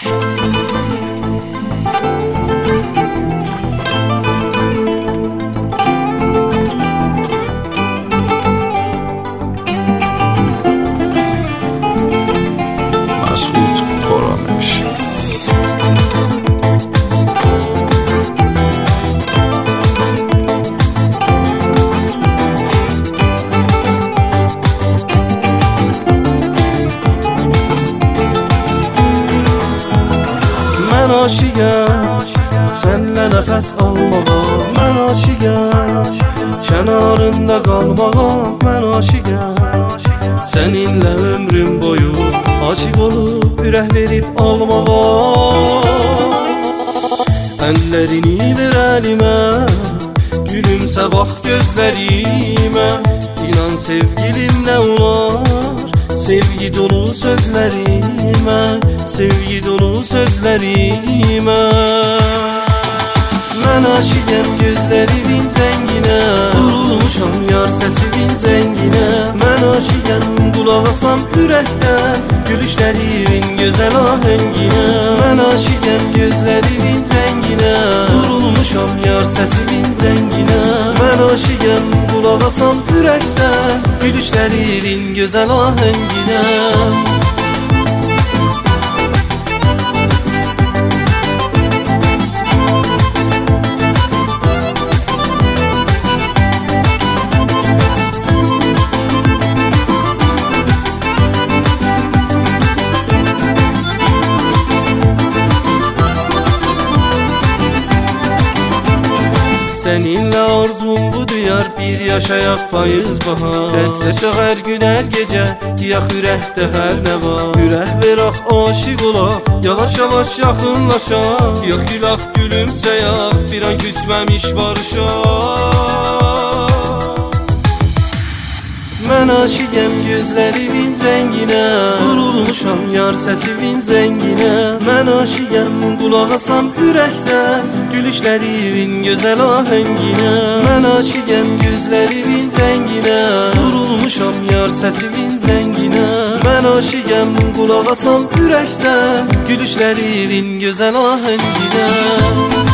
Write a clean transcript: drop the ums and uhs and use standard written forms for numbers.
Mən aşiqəm sənlə nəfəs almağa, mən aşiqəm kənarında qalmağa, mən aşiqəm səninlə ömrüm boyu aşiq olub ürək verib almağa. Əllərini ver əlimə, gülümsə bax gözlərimə, İnan sevgilim nə olar sevgi dolu sözlərimə, sevgi dolu sözlərimə. Mən aşiqəm gözlərimin rənginə, vurulmuşam yar səsimin zənginə. Mən aşiqəm qulaq asam ürəkdən gülüşlərimin gözəl ahənginə. Mən aşiqəm gözlərimin rənginə, vurulmuşam yar səsimin zənginə. Mən aşiqəm qulaq asam ürəkdən gülüşlərimin gözəl ahənginə. Seninle arzum budur yar, bir yaşayaq payız bahar. Dərsləşək hər gün hər gecə, deyək ürəkdə hər nə var. Ürək verək aşiq olaq, yavaş yavaş yaxınlaşaq. Yox gülaq gülümsəyək, bir an küsməmiş barışaq. Mən aşiqəm gözlərimin rənginə, vurulmuşam yar səsimin zənginə. Mən aşiqəm qulaq asam ürəkdən gülüşlərimin gözəl ahənginə. Mən aşiqəm gözlərimin rənginə, vurulmuşam yar səsimin zənginə. Mən aşiqəm qulaq asam ürəkdən gülüşlərimin gözəl ahənginə.